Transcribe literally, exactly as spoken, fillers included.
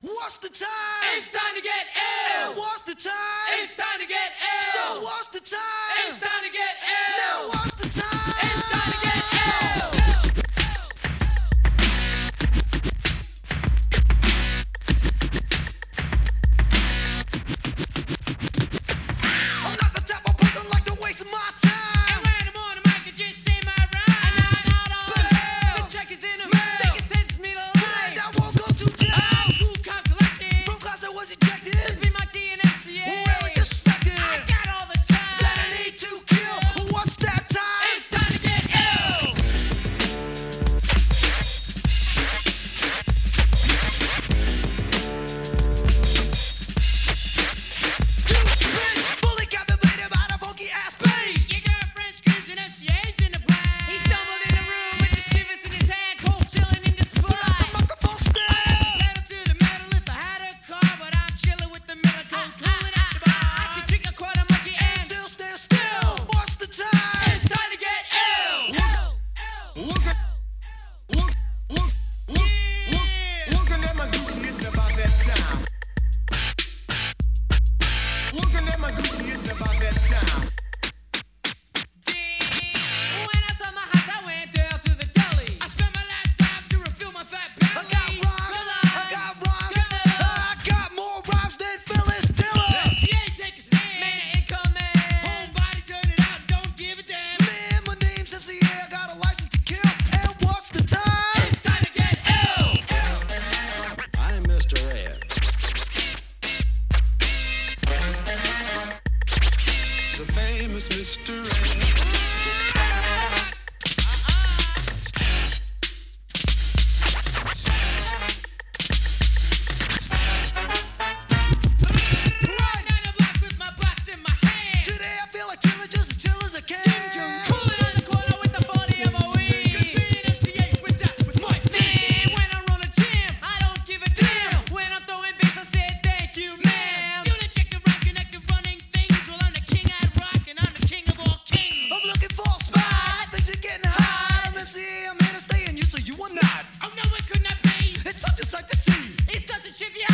What's the time? It's time to get ill. And what's the time? It's time to get ill. So what's the time? It's time to get ill. Now what's the time? It's time to get ill. I'm not the type of person like to waste my time. And when I'm on the mic, I just say my rhyme. And I'm out on Bell. the check is in the Bell. think it sends me to And life. I won't go to jail. Oh, cool, calm, collected. From class I was ejected. Just be my D and M C A. Really disrespected. I got all the time. That I need to kill. What's that time? It's time to get ill. You've been fully captivated by the funky ass bass. Your girlfriend screams and M C A's in the brain. He stumbled in the room with the shivers in his hand, cold chilling in his Put out the spine. microphone stand. Pedal to the metal if I had a car, but I'm chilling with the middle code, cooling at the bar. I can drink a quarter monkey And and still stand still. What's the time? it's time to get ill. Look at, look, look, look, look, looking at my Gucci, it's about that time. Looking at my Gucci, it's about that time. When I saw my house, I went down to the deli. I spent my last dime to refill my fat belly. I got rhymes. I got rhymes. I got more rhymes than Phyllis Diller. M C A take a stand. Man, income man. Homebody turn it out, don't give a damn. Man, my name's M C A. I got a license to kill. And what's the time? It's time to get ill. I'm Mister Ed. The famous Mister Ed. Riding down the block with my box in my hand. Today I feel like chilling just as chill as I can. Cooling on the corner with the forty of a weed. Cause me and M C A went out with my damn. When I run a gym, I don't give a damn. When I'm throwing bass, I say thank you, ma'am. You the chick that rock and that running things. Well, I'm the king at rock and I'm the king of all kings. I'm looking for a spot. Things are getting hot. I'm M C A. I'm here to stay, and you, so you are not. Oh no, it could not be. It's such a sight to see. It's such a trip, yeah.